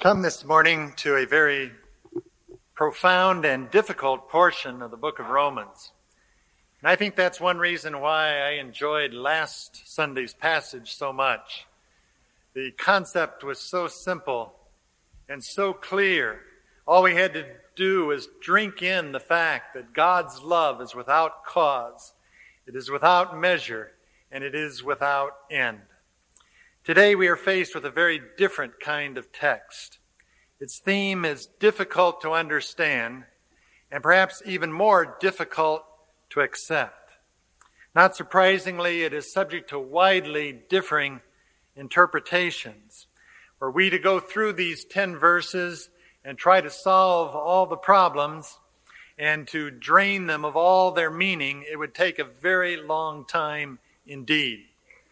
Come this morning to a very profound and difficult portion of the book of Romans. And I think that's one reason why I enjoyed last Sunday's passage so much. The concept was so simple and so clear. All we had to do was drink in the fact that God's love is without cause, it is without measure, and it is without end. Today we are faced with a very different kind of text. Its theme is difficult to understand and perhaps even more difficult to accept. Not surprisingly, it is subject to widely differing interpretations. Were we to go through these 10 verses and try to solve all the problems and to drain them of all their meaning, it would take a very long time indeed.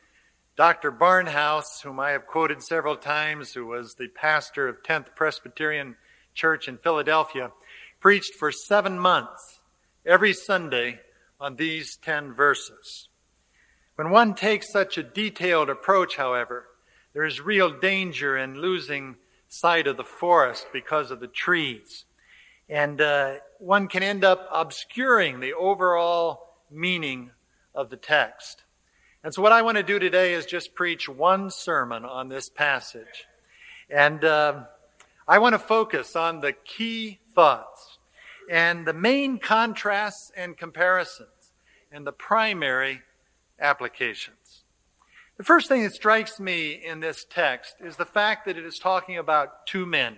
Dr. Barnhouse, whom I have quoted several times, who was the pastor of 10th Presbyterian Church in Philadelphia, preached for 7 months every Sunday on these 10 verses. When one takes such a detailed approach, however, there is real danger in losing sight of the forest because of the trees. And one can end up obscuring the overall meaning of the text. And so what I want to do today is just preach one sermon on this passage. And I want to focus on the key thoughts and the main contrasts and comparisons and the primary applications. The first thing that strikes me in this text is the fact that it is talking about two men.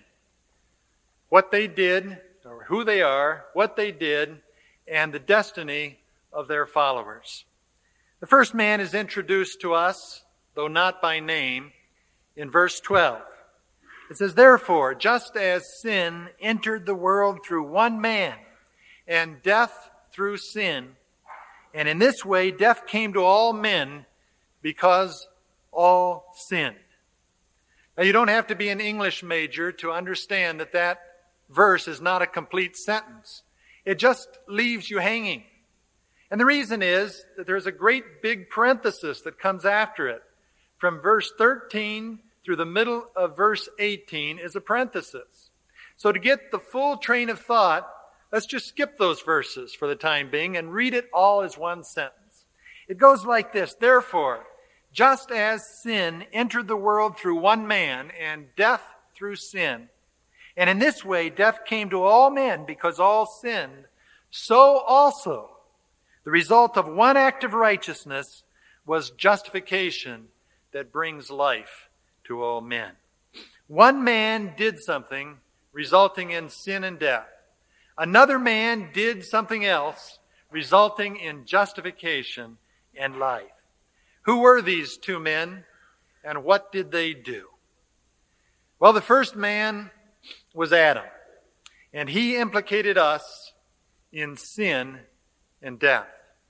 What they did, or who they are, what they did, and the destiny of their followers. The first man is introduced to us, though not by name, in verse 12. It says, "Therefore, just as sin entered the world through one man, and death through sin, and in this way death came to all men because all sinned." Now, you don't have to be an English major to understand that that verse is not a complete sentence. It just leaves you hanging. And the reason is that there's a great big parenthesis that comes after it. From verse 13 through the middle of verse 18 is a parenthesis. So to get the full train of thought, let's just skip those verses for the time being and read it all as one sentence. It goes like this: "Therefore, just as sin entered the world through one man, and death through sin, and in this way death came to all men because all sinned, so also the result of one act of righteousness was justification that brings life to all men." One man did something resulting in sin and death. Another man did something else resulting in justification and life. Who were these two men, and what did they do? Well, the first man was Adam, and he implicated us in sin and death.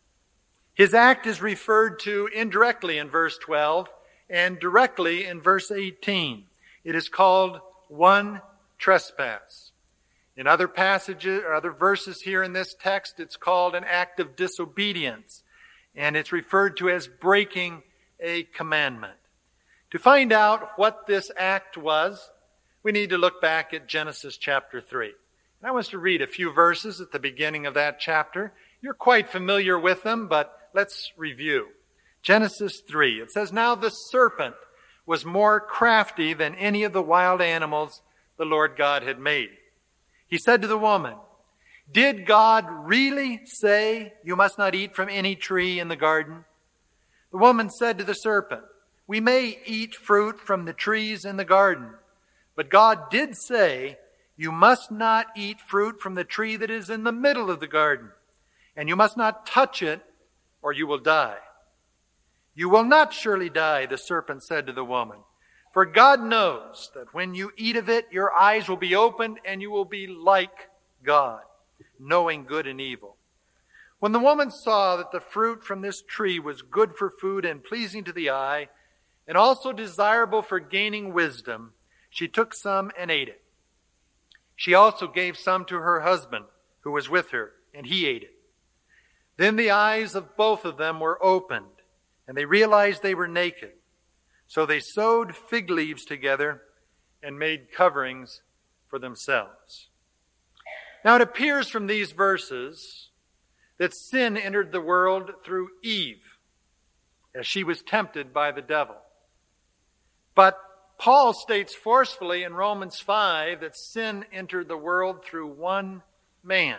His act is referred to indirectly in verse 12 and directly in verse 18. It is called one trespass. In other passages or other verses here in this text, it's called an act of disobedience, and it's referred to as breaking a commandment. To find out what this act was, we need to look back at Genesis chapter 3. And I want us to read a few verses at the beginning of that chapter. You're quite familiar with them, but let's review. Genesis 3. It says, "Now the serpent was more crafty than any of the wild animals the Lord God had made. He said to the woman, 'Did God really say you must not eat from any tree in the garden?' The woman said to the serpent, 'We may eat fruit from the trees in the garden, but God did say you must not eat fruit from the tree that is in the middle of the garden, and you must not touch it, or you will die.' 'You will not surely die,' the serpent said to the woman, 'for God knows that when you eat of it, your eyes will be opened and you will be like God, knowing good and evil.' When the woman saw that the fruit from this tree was good for food and pleasing to the eye, and also desirable for gaining wisdom, she took some and ate it. She also gave some to her husband who was with her, and he ate it. Then the eyes of both of them were opened, and they realized they were naked. So they sewed fig leaves together and made coverings for themselves. Now it appears from these verses that sin entered the world through Eve, as she was tempted by the devil. But Paul states forcefully in Romans 5 that sin entered the world through one man.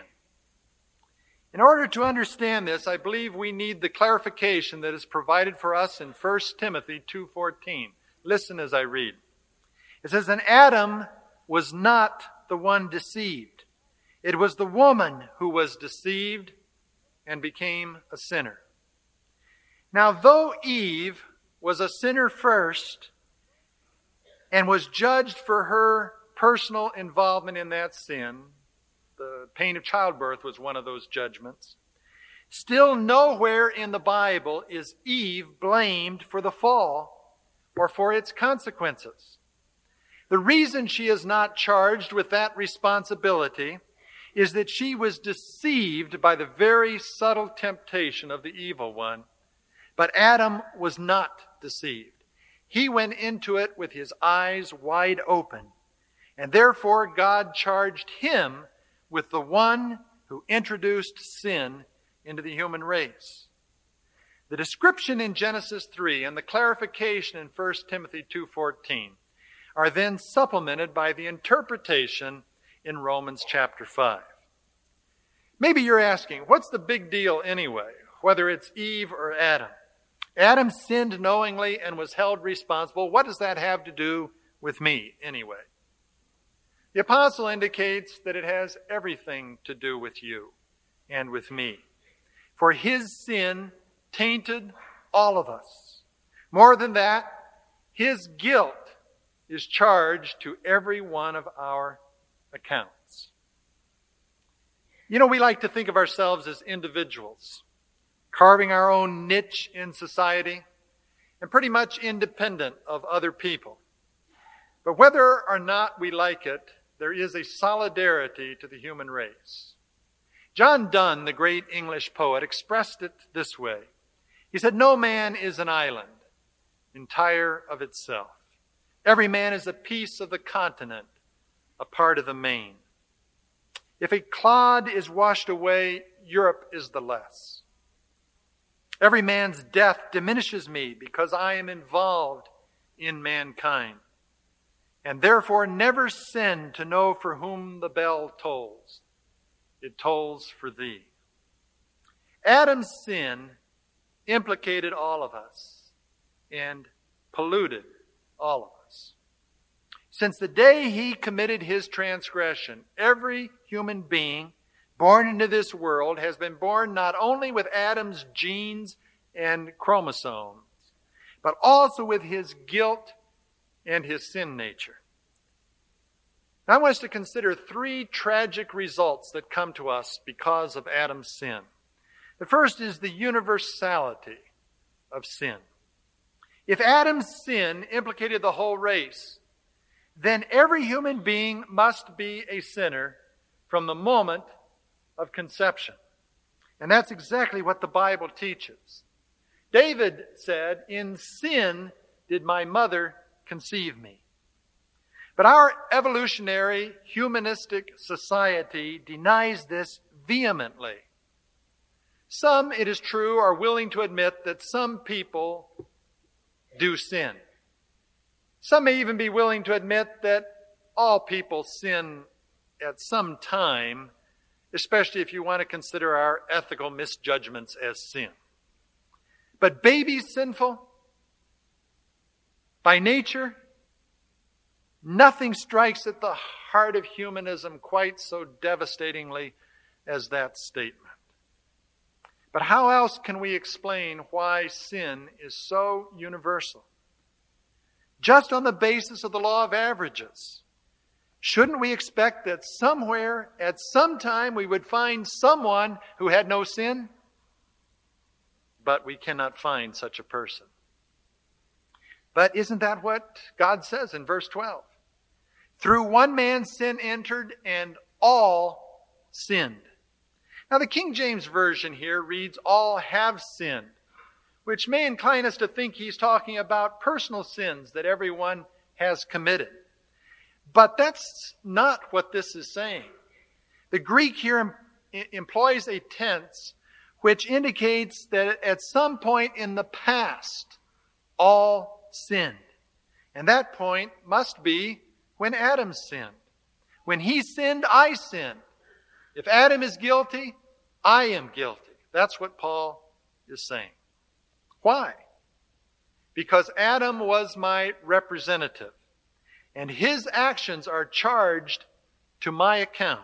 In order to understand this, I believe we need the clarification that is provided for us in 1 Timothy 2:14. Listen as I read. It says, "And Adam was not the one deceived. It was the woman who was deceived and became a sinner." Now, though Eve was a sinner first and was judged for her personal involvement in that sin, the pain of childbirth was one of those judgments, still nowhere in the Bible is Eve blamed for the fall or for its consequences. The reason she is not charged with that responsibility is that she was deceived by the very subtle temptation of the evil one. But Adam was not deceived. He went into it with his eyes wide open, and therefore God charged him with the one who introduced sin into the human race. The description in Genesis 3 and the clarification in 1 Timothy 2:14 are then supplemented by the interpretation in Romans chapter 5. Maybe you're asking, what's the big deal anyway, whether it's Eve or Adam? Adam sinned knowingly and was held responsible. What does that have to do with me anyway? The apostle indicates that it has everything to do with you and with me. For his sin tainted all of us. More than that, his guilt is charged to every one of our accounts. You know, we like to think of ourselves as individuals, carving our own niche in society and pretty much independent of other people. But whether or not we like it, there is a solidarity to the human race. John Donne, the great English poet, expressed it this way. He said, "No man is an island, entire of itself. Every man is a piece of the continent, a part of the main. If a clod is washed away, Europe is the less. Every man's death diminishes me because I am involved in mankind, and therefore never send to know for whom the bell tolls. It tolls for thee." Adam's sin implicated all of us and polluted all of us. Since the day he committed his transgression, every human being born into this world has been born not only with Adam's genes and chromosomes, but also with his guilt and his sin nature. Now I want us to consider three tragic results that come to us because of Adam's sin. The first is the universality of sin. If Adam's sin implicated the whole race, then every human being must be a sinner from the moment of conception. And that's exactly what the Bible teaches. David said, "In sin did my mother conceive me." But our evolutionary, humanistic society denies this vehemently. Some, it is true, are willing to admit that some people do sin. Some may even be willing to admit that all people sin at some time, especially if you want to consider our ethical misjudgments as sin. But babies sinful? By nature? Nothing strikes at the heart of humanism quite so devastatingly as that statement. But how else can we explain why sin is so universal? Just on the basis of the law of averages, shouldn't we expect that somewhere, at some time, we would find someone who had no sin? But we cannot find such a person. But isn't that what God says in verse 12? Through one man sin entered, and all sinned. Now the King James Version here reads, "all have sinned," which may incline us to think he's talking about personal sins that everyone has committed. But that's not what this is saying. The Greek here employs a tense which indicates that at some point in the past, all sinned. And that point must be when Adam sinned. When he sinned, I sinned. If Adam is guilty, I am guilty. That's what Paul is saying. Why? Because Adam was my representative, and his actions are charged to my account.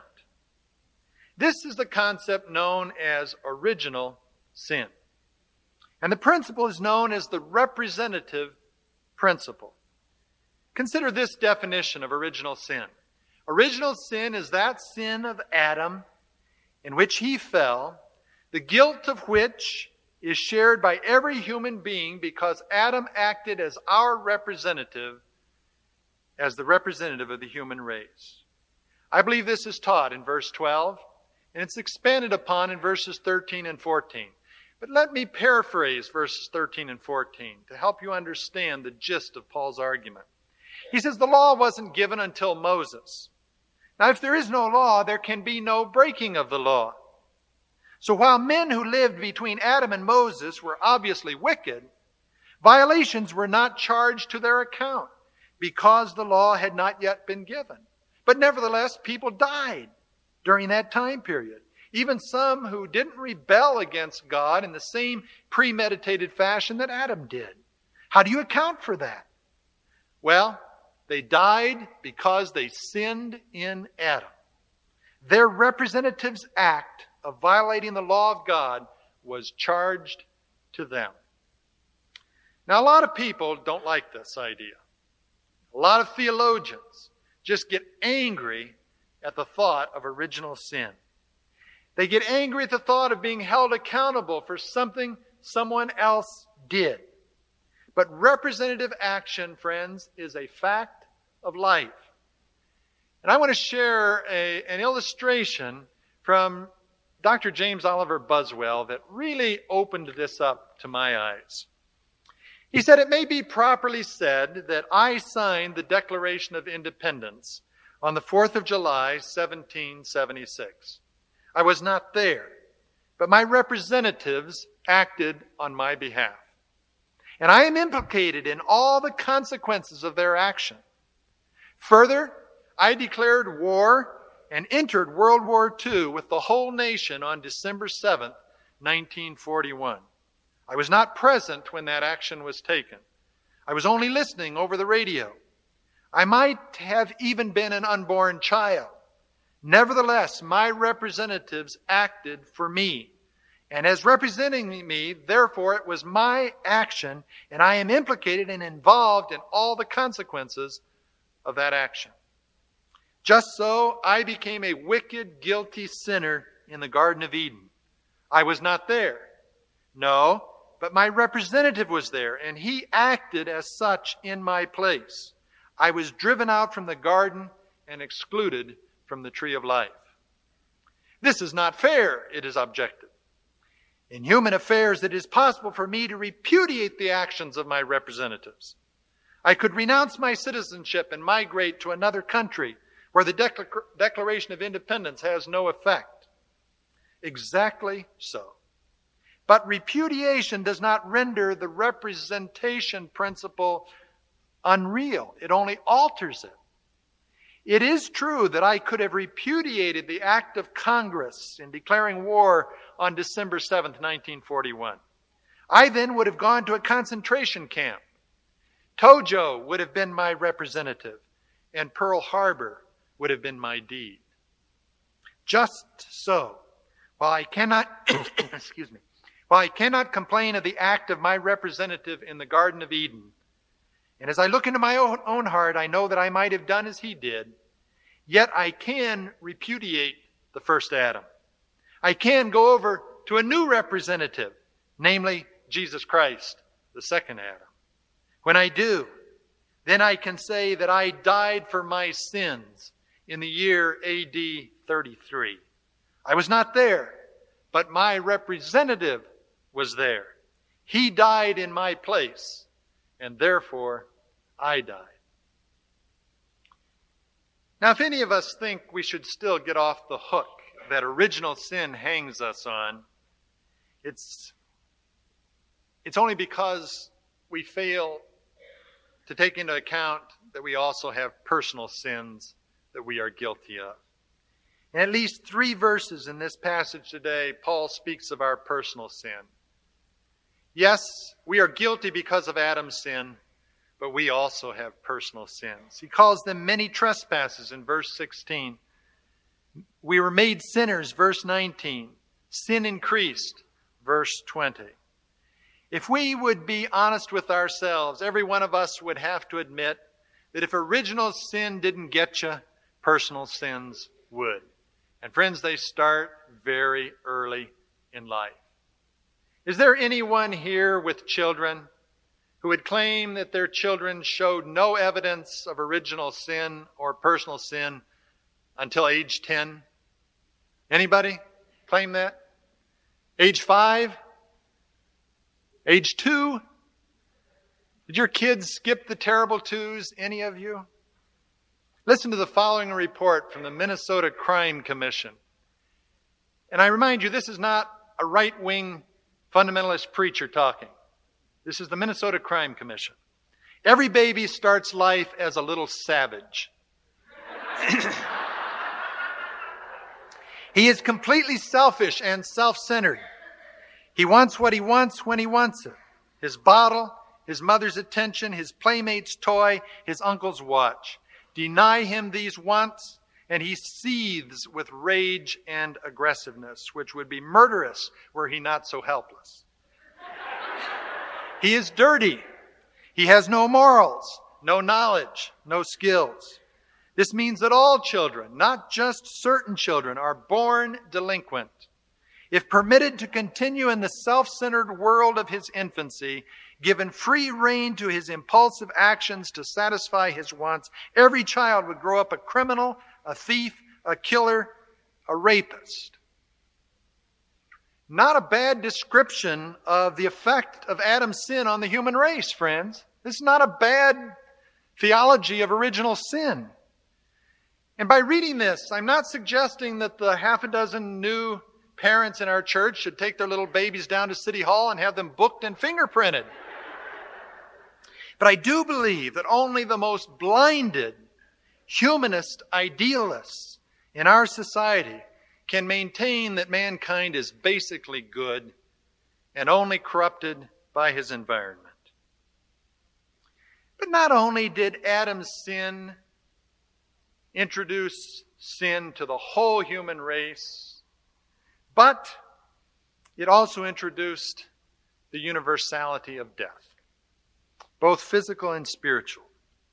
This is the concept known as original sin. And the principle is known as the representative principle. Consider this definition of original sin. Original sin is that sin of Adam in which he fell, the guilt of which is shared by every human being because Adam acted as our representative, as the representative of the human race. I believe this is taught in verse 12, and it's expanded upon in verses 13 and 14. But let me paraphrase verses 13 and 14 to help you understand the gist of Paul's argument. He says the law wasn't given until Moses. Now, if there is no law, there can be no breaking of the law. So while men who lived between Adam and Moses were obviously wicked, violations were not charged to their account because the law had not yet been given. But nevertheless, people died during that time period. Even some who didn't rebel against God in the same premeditated fashion that Adam did. How do you account for that? Well, they died because they sinned in Adam. Their representative's act of violating the law of God was charged to them. Now, a lot of people don't like this idea. A lot of theologians just get angry at the thought of original sin. They get angry at the thought of being held accountable for something someone else did. But representative action, friends, is a fact of life. And I want to share an illustration from Dr. James Oliver Buswell that really opened this up to my eyes. He said, "It may be properly said that I signed the Declaration of Independence on the 4th of July, 1776. I was not there, but my representatives acted on my behalf. And I am implicated in all the consequences of their action. Further, I declared war and entered World War II with the whole nation on December 7th, 1941. I was not present when that action was taken. I was only listening over the radio. I might have even been an unborn child. Nevertheless, my representatives acted for me. And as representing me, therefore, it was my action, and I am implicated and involved in all the consequences of that action. Just so, I became a wicked, guilty sinner in the Garden of Eden. I was not there. No, but my representative was there, and he acted as such in my place. I was driven out from the garden and excluded from the tree of life. This is not fair, it is objected. In human affairs, it is possible for me to repudiate the actions of my representatives. I could renounce my citizenship and migrate to another country where the Declaration of Independence has no effect. Exactly so. But repudiation does not render the representation principle unreal. It only alters it. It is true that I could have repudiated the act of Congress in declaring war on December 7th, 1941. I then would have gone to a concentration camp. Tojo would have been my representative, and Pearl Harbor would have been my deed. Just so, while I cannot, while I cannot complain of the act of my representative in the Garden of Eden, and as I look into my own heart, I know that I might have done as he did, yet I can repudiate the first Adam. I can go over to a new representative, namely Jesus Christ, the second Adam. When I do, then I can say that I died for my sins in the year AD 33. I was not there, but my representative was there. He died in my place, and therefore I died. Now, if any of us think we should still get off the hook that original sin hangs us on, it's only because we fail to take into account that we also have personal sins that we are guilty of. In at least 3 verses in this passage today, Paul speaks of our personal sin. Yes, we are guilty because of Adam's sin, but we also have personal sins. He calls them many trespasses in verse 16. We were made sinners, verse 19. Sin increased, verse 20. If we would be honest with ourselves, every one of us would have to admit that if original sin didn't get you, personal sins would. And friends, they start very early in life. Is there anyone here with children who would claim that their children showed no evidence of original sin or personal sin until age 10? Anybody claim that? Age 5? Age 2? Did your kids skip the terrible 2s, any of you? Listen to the following report from the Minnesota Crime Commission. And I remind you, this is not a right-wing fundamentalist preacher talking. This is the Minnesota Crime Commission. Every baby starts life as a little savage. He is completely selfish and self-centered. He wants what he wants when he wants it. His bottle, his mother's attention, his playmate's toy, his uncle's watch. Deny him these wants, and he seethes with rage and aggressiveness, which would be murderous were he not so helpless. He is dirty. He has no morals, no knowledge, no skills. This means that all children, not just certain children, are born delinquent. If permitted to continue in the self-centered world of his infancy, given free rein to his impulsive actions to satisfy his wants, every child would grow up a criminal, a thief, a killer, a rapist. Not a bad description of the effect of Adam's sin on the human race, friends. This is not a bad theology of original sin. And by reading this, I'm not suggesting that the 6 new parents in our church should take their little babies down to City Hall and have them booked and fingerprinted. But I do believe that only the most blinded humanist idealists in our society can maintain that mankind is basically good and only corrupted by his environment. But not only did Adam's sin introduce sin to the whole human race, but it also introduced the universality of death, both physical and spiritual.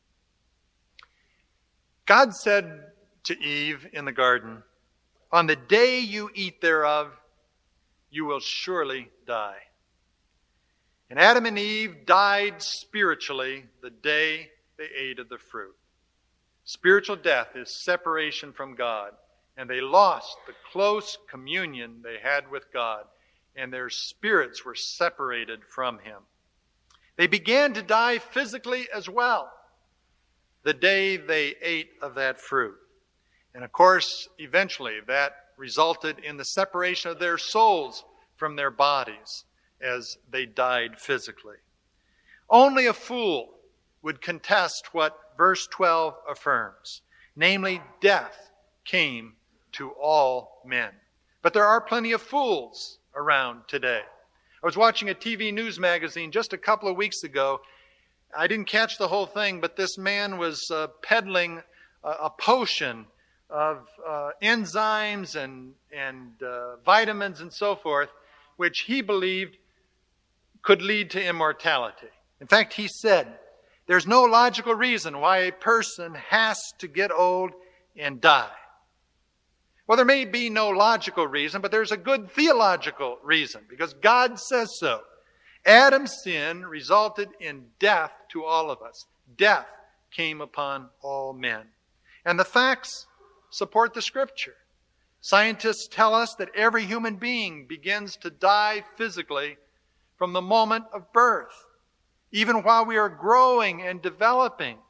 God said to Eve in the garden, "On the day you eat thereof, you will surely die." And Adam and Eve died spiritually the day they ate of the fruit. Spiritual death is separation from God, and they lost the close communion they had with God, and their spirits were separated from Him. They began to die physically as well the day they ate of that fruit. And of course, eventually that resulted in the separation of their souls from their bodies as they died physically. Only a fool would contest what verse 12 affirms, namely, death came to all men. But there are plenty of fools around today. I was watching a TV news magazine just a couple of weeks ago. I didn't catch the whole thing, but this man was peddling a potion of enzymes and vitamins and so forth, which he believed could lead to immortality. In fact, he said, there's no logical reason why a person has to get old and die. Well, there may be no logical reason, but there's a good theological reason, because God says so. Adam's sin resulted in death to all of us. Death came upon all men. And the facts support the Scripture. Scientists tell us that every human being begins to die physically from the moment of birth. Even while we are growing and developing,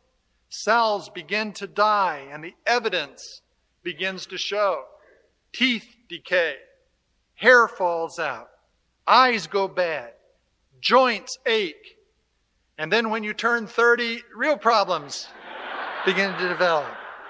Cells begin to die and the evidence begins to show. Teeth decay. Hair falls out. Eyes go bad. Joints ache. And then when you turn 30, real problems begin to develop.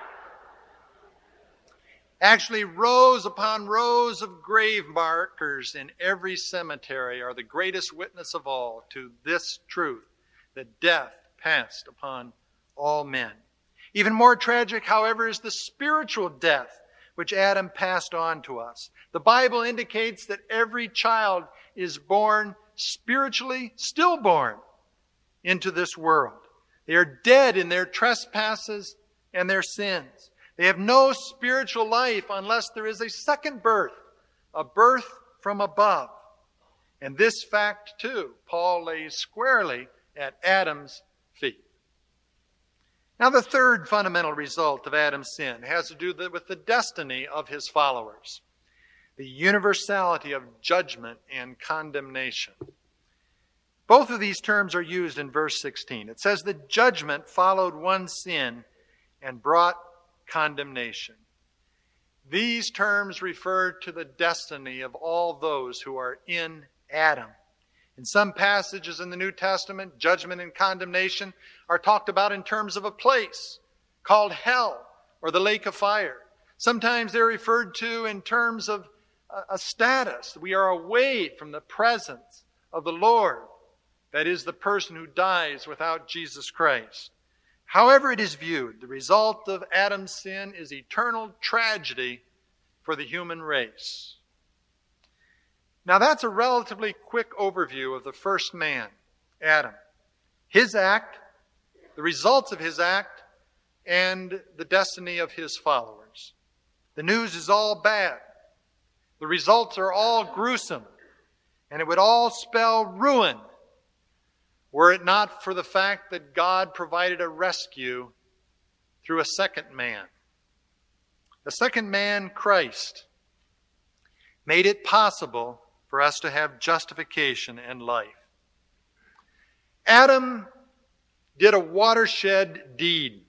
Actually, rows upon rows of grave markers in every cemetery are the greatest witness of all to this truth, that death passed upon all men. Even more tragic, however, is the spiritual death which Adam passed on to us. The Bible indicates that every child is born spiritually stillborn into this world. They are dead in their trespasses and their sins. They have no spiritual life unless there is a second birth, a birth from above. And this fact, too, Paul lays squarely at Adam's feet. Now, the third fundamental result of Adam's sin has to do with the destiny of his followers, the universality of judgment and condemnation. Both of these terms are used in verse 16. It says that judgment followed one sin and brought condemnation. These terms refer to the destiny of all those who are in Adam. In some passages in the New Testament, judgment and condemnation are talked about in terms of a place called hell or the lake of fire. Sometimes they're referred to in terms of a status. We are away from the presence of the Lord. That is, the person who dies without Jesus Christ. However it is viewed, the result of Adam's sin is eternal tragedy for the human race. Now that's a relatively quick overview of the first man, Adam. His act, the results of his act, and the destiny of his followers. The news is all bad. The results are all gruesome. And it would all spell ruin were it not for the fact that God provided a rescue through a second man. The second man, Christ, made it possible for us to have justification and life. Adam did a watershed deed,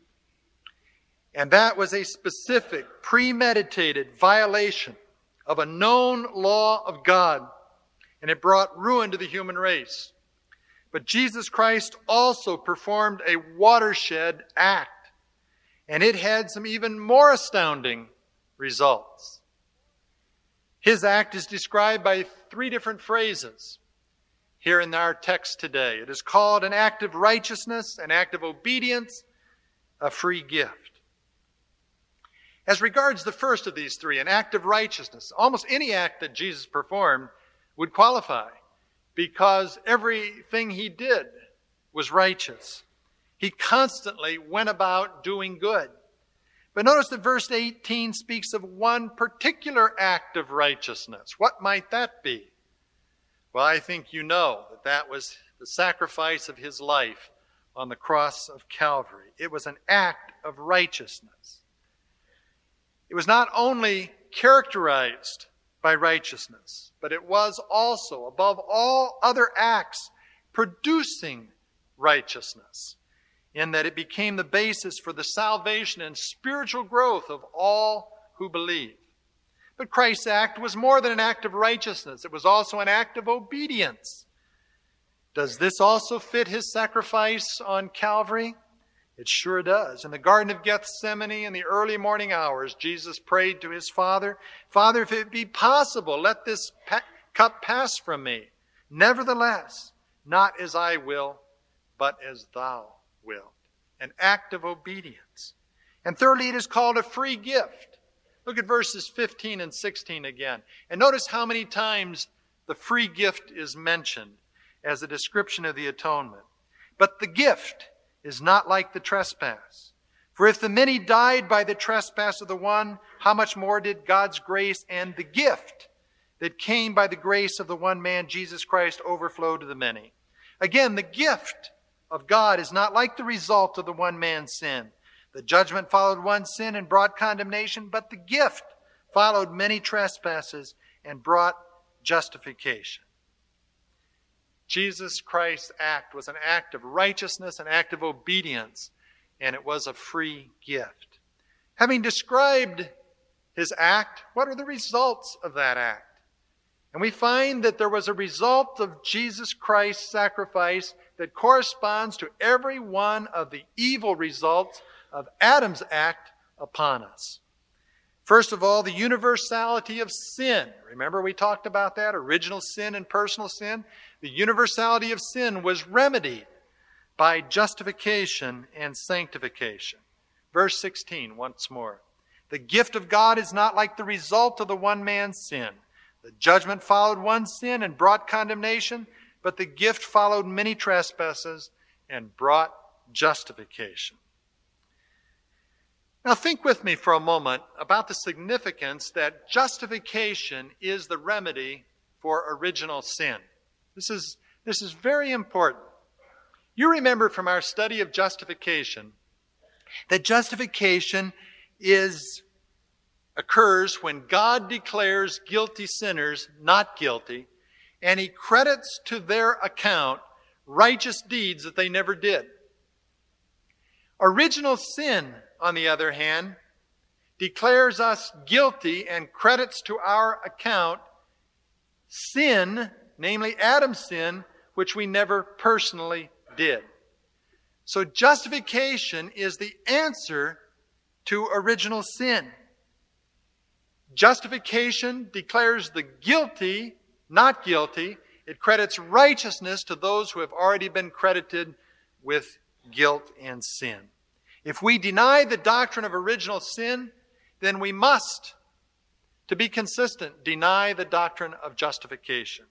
and that was a specific, premeditated violation of a known law of God, and it brought ruin to the human race. But Jesus Christ also performed a watershed act, and it had some even more astounding results. His act is described by 3 different phrases here in our text today. It is called an act of righteousness, an act of obedience, a free gift. As regards the first of these 3, an act of righteousness, almost any act that Jesus performed would qualify, because everything he did was righteous. He constantly went about doing good. But notice that verse 18 speaks of one particular act of righteousness. What might that be? Well, I think you know that that was the sacrifice of his life on the cross of Calvary. It was an act of righteousness. It was not only characterized by righteousness, but it was also, above all other acts, producing righteousness, in that it became the basis for the salvation and spiritual growth of all who believe. But Christ's act was more than an act of righteousness. It was also an act of obedience. Does this also fit his sacrifice on Calvary? It sure does. In the Garden of Gethsemane, in the early morning hours, Jesus prayed to his Father, "Father, if it be possible, let this cup pass from me. Nevertheless, not as I will, but as thou wilt." An act of obedience. And thirdly, it is called a free gift. Look at verses 15 and 16 again. And notice how many times the free gift is mentioned as a description of the atonement. But the gift is not like the trespass. For if the many died by the trespass of the one, how much more did God's grace and the gift that came by the grace of the one man, Jesus Christ, overflow to the many? Again, the gift of God is not like the result of the one man's sin. The judgment followed one sin and brought condemnation, but the gift followed many trespasses and brought justification. Jesus Christ's act was an act of righteousness, an act of obedience, and it was a free gift. Having described his act, what are the results of that act? And we find that there was a result of Jesus Christ's sacrifice that corresponds to every one of the evil results of Adam's act upon us. First of all, the universality of sin. Remember we talked about that, original sin and personal sin? The universality of sin was remedied by justification and sanctification. Verse 16, once more. The gift of God is not like the result of the one man's sin. The judgment followed one sin and brought condemnation, but the gift followed many trespasses and brought justification. Now think with me for a moment about the significance that justification is the remedy for original sin. This is very important. You remember from our study of justification that justification occurs when God declares guilty sinners not guilty, and he credits to their account righteous deeds that they never did. Original sin, on the other hand, declares us guilty and credits to our account sin, namely Adam's sin, which we never personally did. So justification is the answer to original sin. Justification declares the guilty not guilty. It credits righteousness to those who have already been credited with guilt and sin. If we deny the doctrine of original sin, then we must, to be consistent, deny the doctrine of justification.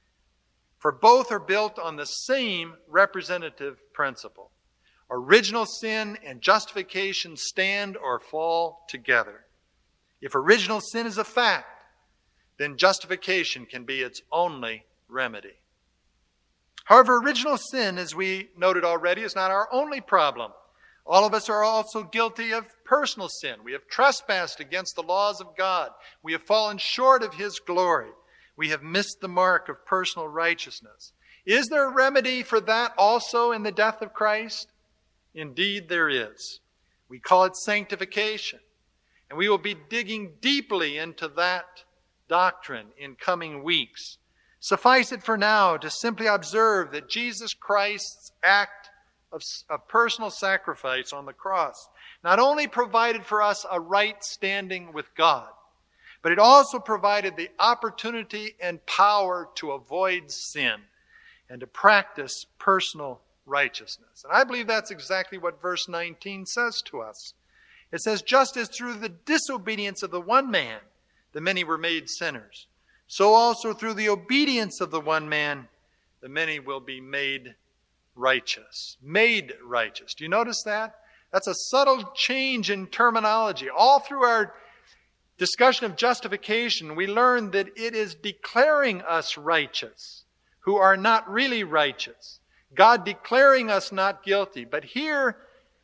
For both are built on the same representative principle. Original sin and justification stand or fall together. If original sin is a fact, then justification can be its only remedy. However, original sin, as we noted already, is not our only problem. All of us are also guilty of personal sin. We have trespassed against the laws of God. We have fallen short of His glory. We have missed the mark of personal righteousness. Is there a remedy for that also in the death of Christ? Indeed, there is. We call it sanctification. And we will be digging deeply into that doctrine in coming weeks. Suffice it for now to simply observe that Jesus Christ's act of personal sacrifice on the cross not only provided for us a right standing with God, but it also provided the opportunity and power to avoid sin and to practice personal righteousness. And I believe that's exactly what verse 19 says to us. It says, just as through the disobedience of the one man, the many were made sinners, so also through the obedience of the one man, the many will be made righteous. Made righteous. Do you notice that? That's a subtle change in terminology. All through our discussion of justification, we learn that it is declaring us righteous, who are not really righteous. God declaring us not guilty. But here,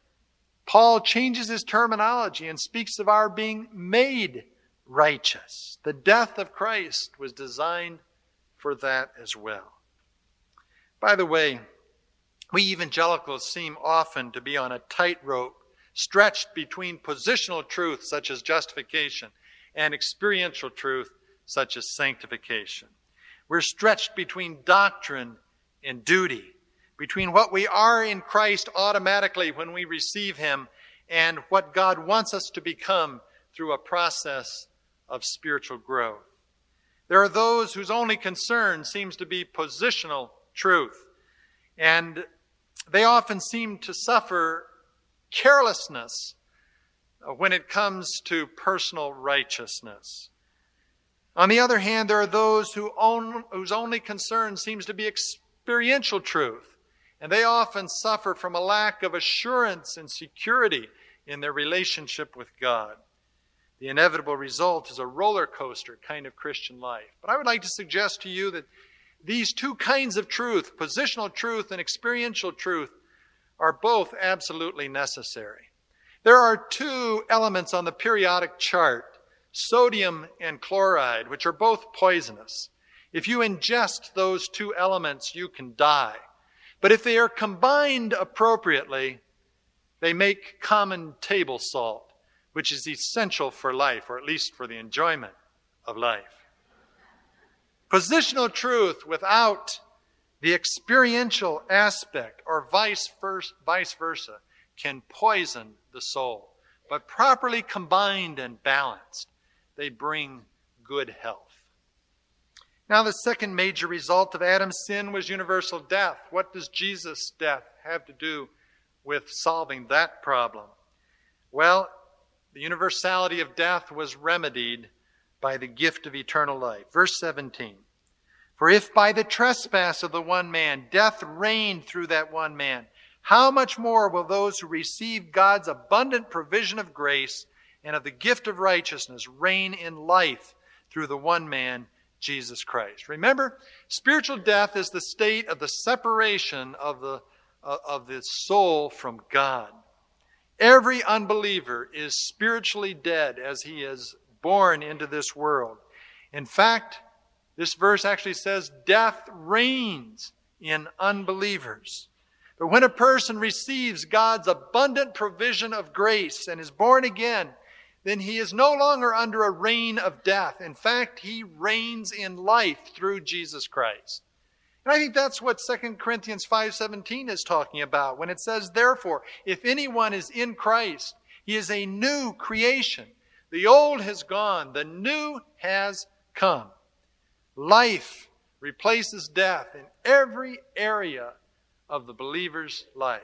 Paul changes his terminology and speaks of our being made righteous. The death of Christ was designed for that as well. By the way, we evangelicals seem often to be on a tightrope stretched between positional truth such as justification and experiential truth such as sanctification. We're stretched between doctrine and duty, between what we are in Christ automatically when we receive Him and what God wants us to become through a process of spiritual growth. There are those whose only concern seems to be positional truth, and they often seem to suffer carelessness when it comes to personal righteousness. On the other hand, there are those whose only concern seems to be experiential truth, and they often suffer from a lack of assurance and security in their relationship with God. The inevitable result is a roller coaster kind of Christian life. But I would like to suggest to you that these two kinds of truth, positional truth and experiential truth, are both absolutely necessary. There are two elements on the periodic chart, sodium and chloride, which are both poisonous. If you ingest those two elements, you can die. But if they are combined appropriately, They make common table salt, which is essential for life, or at least for the enjoyment of life. Positional truth without the experiential aspect, or vice versa, can poison the soul. But properly combined and balanced, they bring good health. Now, the second major result of Adam's sin was universal death. What does Jesus' death have to do with solving that problem? Well, the universality of death was remedied by the gift of eternal life. Verse 17. For if by the trespass of the one man death reigned through that one man, how much more will those who receive God's abundant provision of grace and of the gift of righteousness reign in life through the one man, Jesus Christ? Remember, spiritual death is the state of the separation of the soul from God. Every unbeliever is spiritually dead as he is born into this world. In fact, this verse actually says death reigns in unbelievers. But when a person receives God's abundant provision of grace and is born again, then he is no longer under a reign of death. In fact, he reigns in life through Jesus Christ. And I think that's what 2 Corinthians 5:17 is talking about when it says, therefore, if anyone is in Christ, he is a new creation. The old has gone, the new has come. Life replaces death in every area of the believer's life.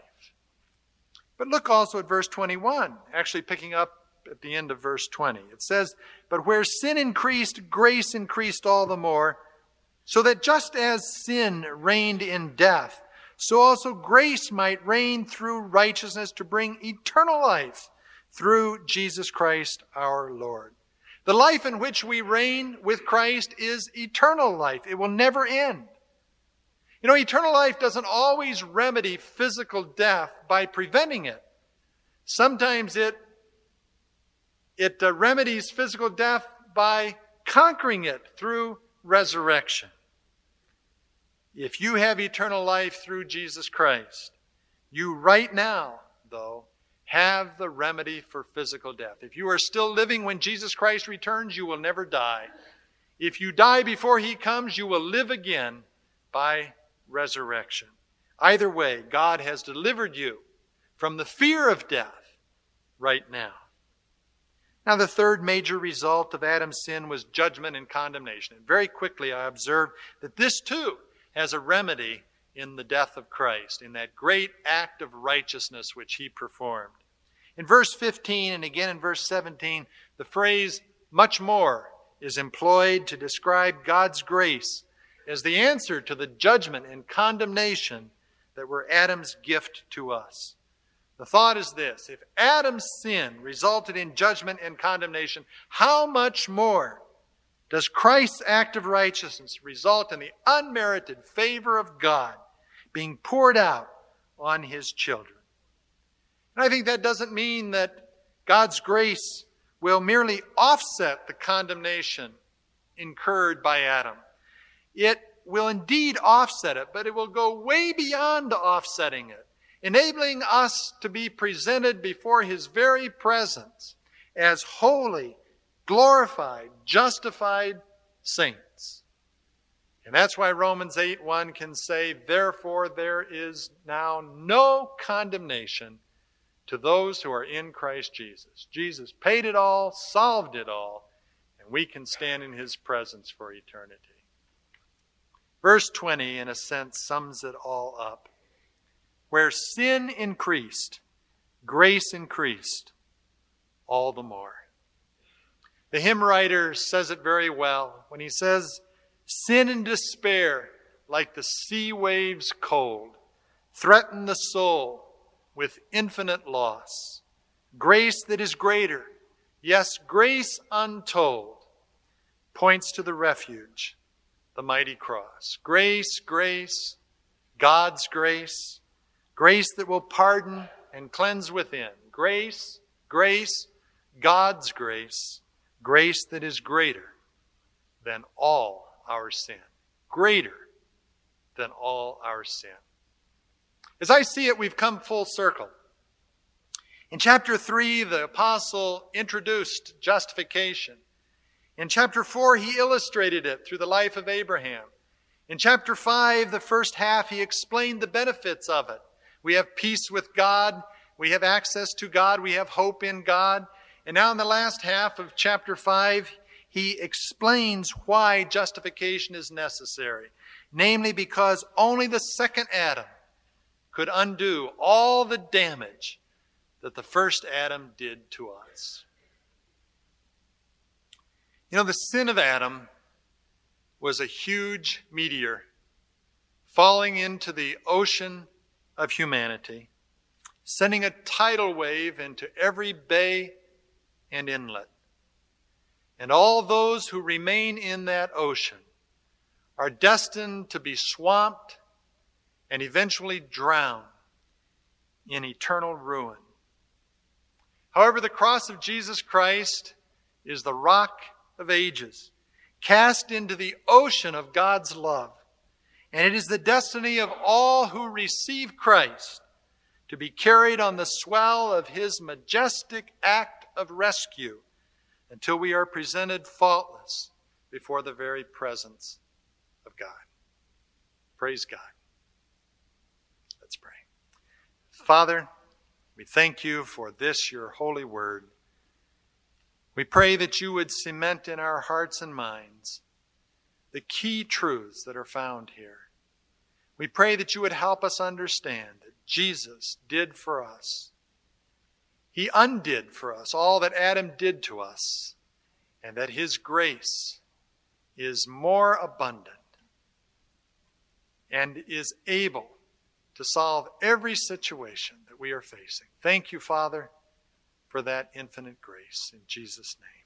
But look also at verse 21, actually picking up at the end of verse 20. It says, but where sin increased, grace increased all the more, so that just as sin reigned in death, so also grace might reign through righteousness to bring eternal life through Jesus Christ our Lord. The life in which we reign with Christ is eternal life. It will never end. You know, eternal life doesn't always remedy physical death by preventing it. Sometimes it remedies physical death by conquering it through resurrection. If you have eternal life through Jesus Christ, you right now, though, have the remedy for physical death. If you are still living when Jesus Christ returns, you will never die. If you die before he comes, you will live again by resurrection. Either way, God has delivered you from the fear of death right now. Now, the third major result of Adam's sin was judgment and condemnation. And very quickly, I observed that this too has a remedy in the death of Christ, in that great act of righteousness which he performed. In verse 15 and again in verse 17, the phrase much more is employed to describe God's grace as the answer to the judgment and condemnation that were Adam's gift to us. The thought is this: if Adam's sin resulted in judgment and condemnation, how much more does Christ's act of righteousness result in the unmerited favor of God being poured out on his children? And I think that doesn't mean that God's grace will merely offset the condemnation incurred by Adam. It will indeed offset it, but it will go way beyond offsetting it, enabling us to be presented before his very presence as holy, glorified, justified saints. And that's why Romans 8:1 can say, therefore there is now no condemnation to those who are in Christ Jesus. Jesus paid it all, solved it all, and we can stand in his presence for eternity. Verse 20, in a sense, sums it all up. Where sin increased, grace increased all the more. The hymn writer says it very well when he says, sin and despair, like the sea waves cold, threaten the soul with infinite loss. Grace that is greater, yes, grace untold, points to the refuge, the mighty cross. Grace, grace, God's grace, grace that will pardon and cleanse within. Grace, grace, God's grace, grace that is greater than all our sin. Greater than all our sin. As I see it, we've come full circle. In chapter 3, the apostle introduced justification. In chapter 4, he illustrated it through the life of Abraham. In chapter 5, the first half, he explained the benefits of it. We have peace with God. We have access to God. We have hope in God. And now in the last half of chapter 5, he explains why justification is necessary. Namely, because only the second Adam could undo all the damage that the first Adam did to us. You know, the sin of Adam was a huge meteor falling into the ocean of humanity, sending a tidal wave into every bay and inlet. And all those who remain in that ocean are destined to be swamped and eventually drowned in eternal ruin. However, the cross of Jesus Christ is the rock of ages, cast into the ocean of God's love. And it is the destiny of all who receive Christ to be carried on the swell of his majestic act of rescue until we are presented faultless before the very presence of God. Praise God. Let's pray. Father, we thank you for this, your holy word. We pray that you would cement in our hearts and minds the key truths that are found here. We pray that you would help us understand that Jesus did for us. He undid for us all that Adam did to us, and that his grace is more abundant and is able to solve every situation that we are facing. Thank you, Father, for that infinite grace. In Jesus' name.